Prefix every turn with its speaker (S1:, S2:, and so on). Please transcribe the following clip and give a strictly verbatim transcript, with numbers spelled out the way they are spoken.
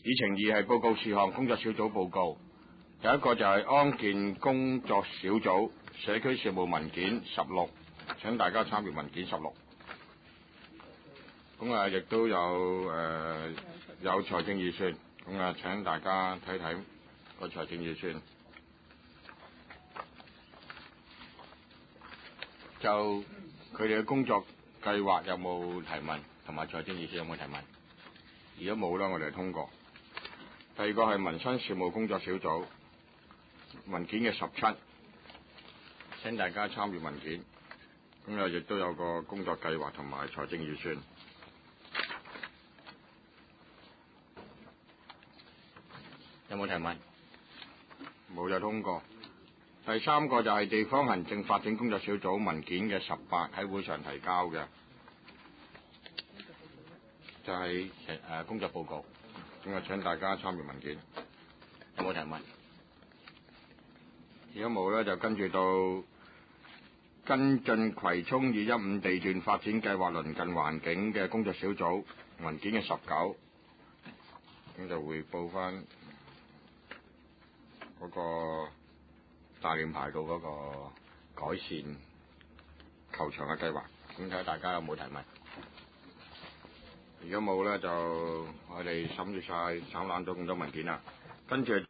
S1: 議程二係報告事項工作小組報告，有一個就係安健工作小組社區事務文件十六，請大家參閱文件十六。咁啊，亦都有誒、呃、有財政預算，咁啊請大家睇睇個財政預算。就佢哋嘅工作計劃有冇提問，同埋財政預算有冇提問？如果冇啦，我哋就通過。第二個係民生事務工作小組文件嘅十七，請大家參與文件。咁啊，亦都有個工作計劃同埋財政預算。有冇提問？冇就通過。第三個就係地方行政發展工作小組文件嘅十八，喺會上提交嘅，就係、是、誒、呃、工作報告。咁啊，請大家參與文件。有冇提問？如果冇咧，就跟住到跟進葵涌二一五地段發展計劃鄰近環境嘅工作小組文件嘅十九，咁就匯報翻嗰個大連排道嗰個改善球場嘅計劃。咁睇下大家有冇提問？如果冇咧，就我哋審閱晒省覽咗咁多文件啦，跟住。